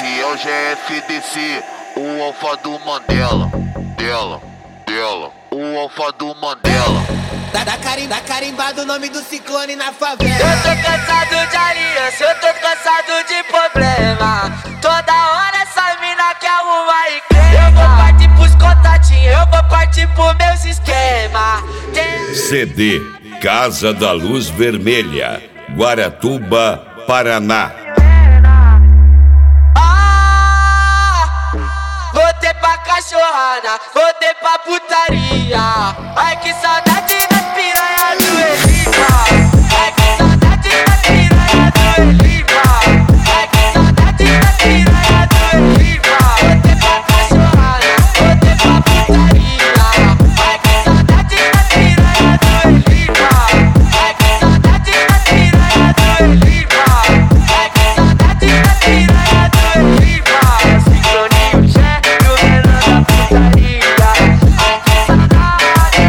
Esse é o GFDC, o alfa do Mandela. Dela, o alfa do Mandela. Tá carimbado o nome do ciclone na favela. Eu tô cansado de aliança, eu tô cansado de problema. Toda hora essa mina quer arrumar e crema. Eu vou partir pros contatinhos, eu vou partir pros meus esquemas. CD Casa da Luz Vermelha, Guaratuba, Paraná. Voltei pra cachorrada, voltei pra putaria. Ai que saudade das piranha do Elipa. Ai que saudade das piranha do Elipa. Ai que saudade das piranha do Elipa. Voltei pra cachorrada, voltei pra putaria. Ai que saudade das piranha do Elipa. Ai que saudade das piranha do Elipa. Ai que saudade das piranha do Elipa. Sincroninho cheio, menor da putaria. Ai que saudade.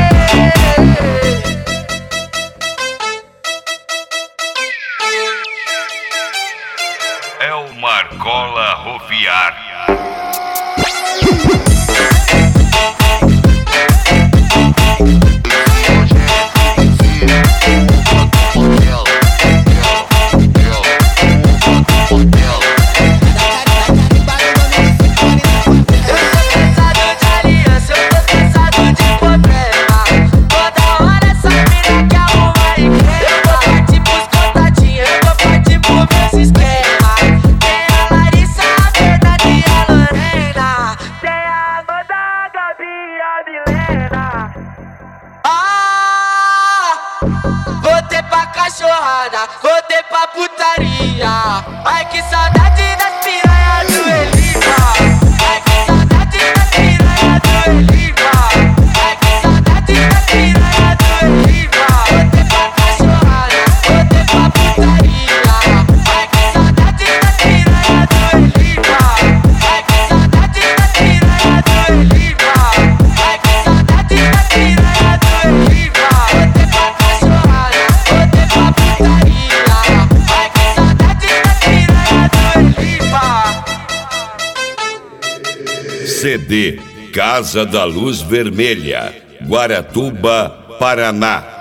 É o Marcola Roviária. Voltei pra cachorrada, voltei pra putaria. Ai que saudade das piranha do Elipa. Ai que saudade das piranha do Elipa. Ai que saudade das piranha do Elipa. Voltei pra cachorrada, voltei pra putaria. Ai que saudade das piranha do Elipa. Ai que saudade das piranha do Elipa. Ai que saudade das piranha do Elipa. Voltei pra cachorrada, voltei pra putaria. Ai que saudade das piranha do Elipa. CD Casa da Luz Vermelha, Guaratuba, Paraná.